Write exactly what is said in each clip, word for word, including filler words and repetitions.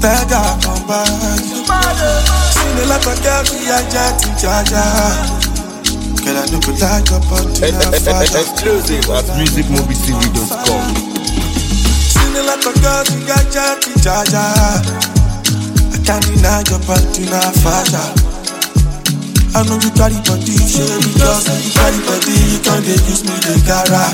Beggar come back. Seen a lot of girls we are jetting Jaja. Girl, I don't like your body. Exclusive at music movie t v dot com. Seen a lot of girls we are jetting Jaja. I can't deny your body, not father. I know you carry body, share because you carry body, you can't use me the gara.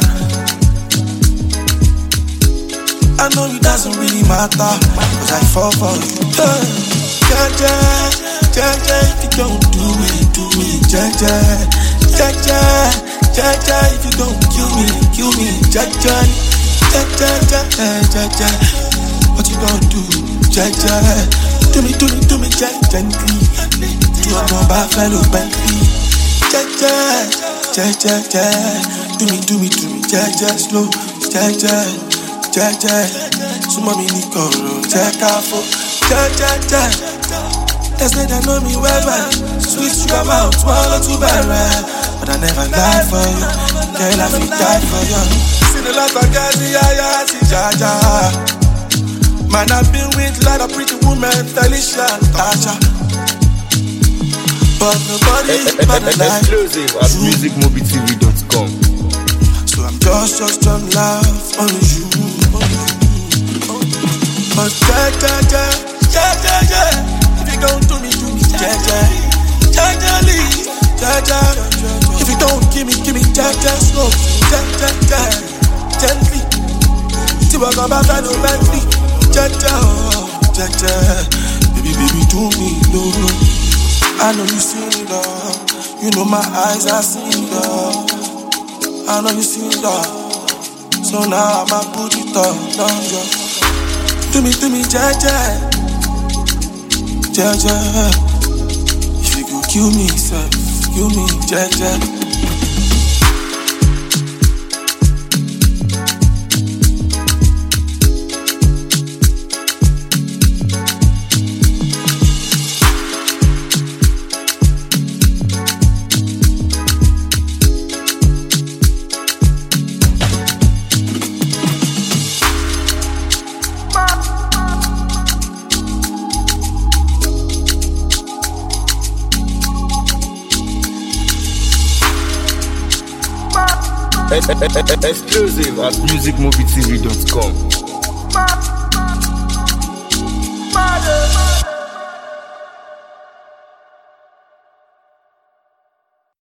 I know it doesn't really matter, cause I fall for you. Jaja, Jaja, if you don't do it, do it, Jaja. Jaja, Jaja, if you don't kill me, kill me, Jaja. Jaja, Jaja, Jaja, what you gonna do, Jaja? Do me, do me, do me, gently. Do a number, fellow Bentley. Jaja, Jaja, Jaja, do me, do me, do me, Jaja, slow, Jaja. Jaja, so mommy ni koro, check out for Jaja, Jaja. They say they know me well, well. Sweet sugar mouth, swallow too bad, but I never lie for you. Girl, I feel die for you. See the lot of guys, yeah, yeah, see Jaja. Man, I've been with a lot of pretty women, Felicia and Tasha. But nobody better like Exclusive at music movie t v dot com. So I'm just, just on love on you. But Jaja, Jaja, Jaja, if you don't do me, do me, Jaja, Jaja, Lee, Jaja. If you don't give me, give me, Jaja, slow, Jaja, Jaja, gently. See what I'm about, I know Bentley, Jaja, Jaja. Baby, baby, do me, no, no. I know you see it all. You know my eyes are seeing it all. I know you see it all. So now I'ma put it on, on you. Do me, do me, Jaja, Jaja. If you go kill me, sir, kill me, Jaja. Exclusive at music movie t v dot com.